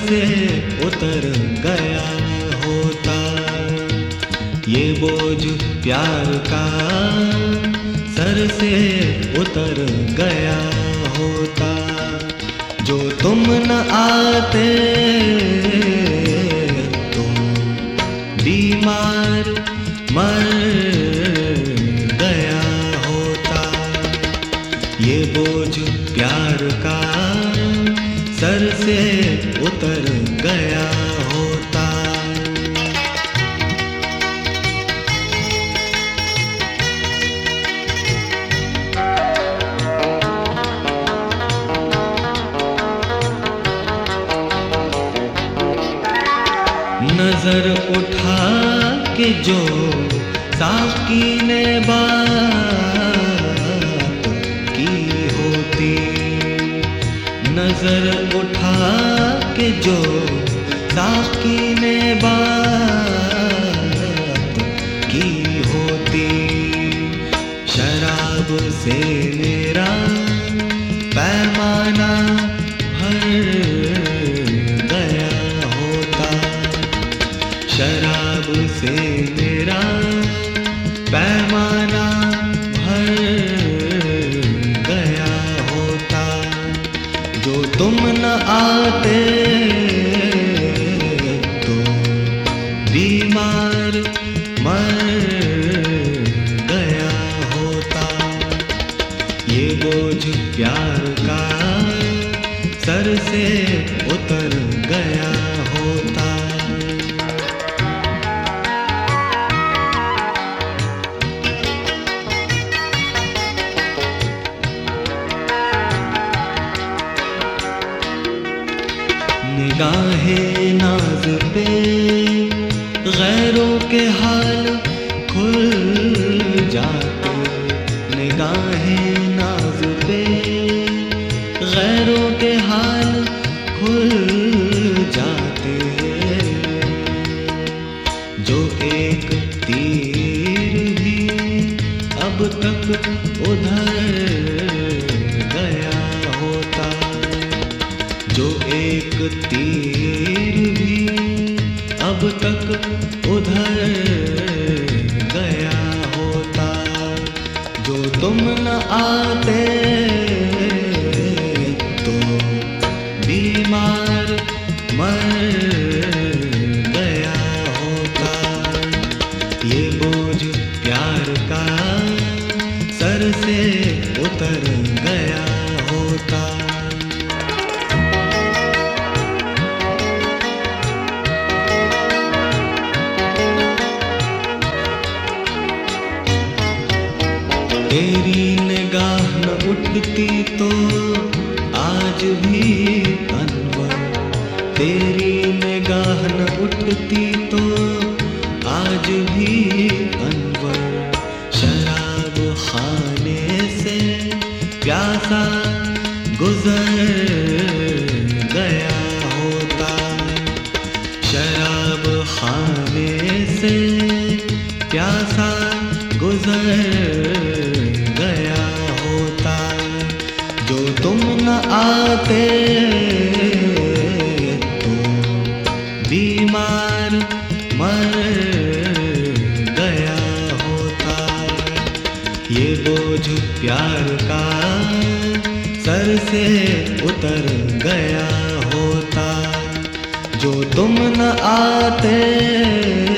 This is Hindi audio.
से उतर गया होता। ये बोझ प्यार का सर से उतर गया होता। जो तुम न आते तो बीमार मर गया होता। ये बोझ प्यार का सर से उतर गया होता। नजर उठा के जो साकी ने बात की होती, नजर उठा के जो साकी ने बात की होती। शराब से मेरा पैमाना भर गया होता। शराब से मेरा पैमाना भर गया होता। जो तुम न आते तो बीमार मर गया होता। ये बोझ प्यार का सर से उतर गया होता। निगाहे नाज पे गैरों के हाल खुल जाते। निगाहे नाज पे गैरों के हाल खुल जाते। जो एक तीर भी अब तक उधर गया होता। जो एक तीर भी अब तक उधर गया होता। जो तुम न आते तो बीमार मर गया होता। ये बोझ प्यार का सर से उतर गया होता। तेरी निगाह न उठती तो आज भी अनवर। तेरी निगाह न उठती तो आज भी अनवर। शराब खाने से प्यासा गुजर गया होता। शराब खाने से प्यासा गुजर गया होता। जो तुम न आते तो बीमार मर गया होता। ये बोझ प्यार का सर से उतर गया होता। जो तुम न आते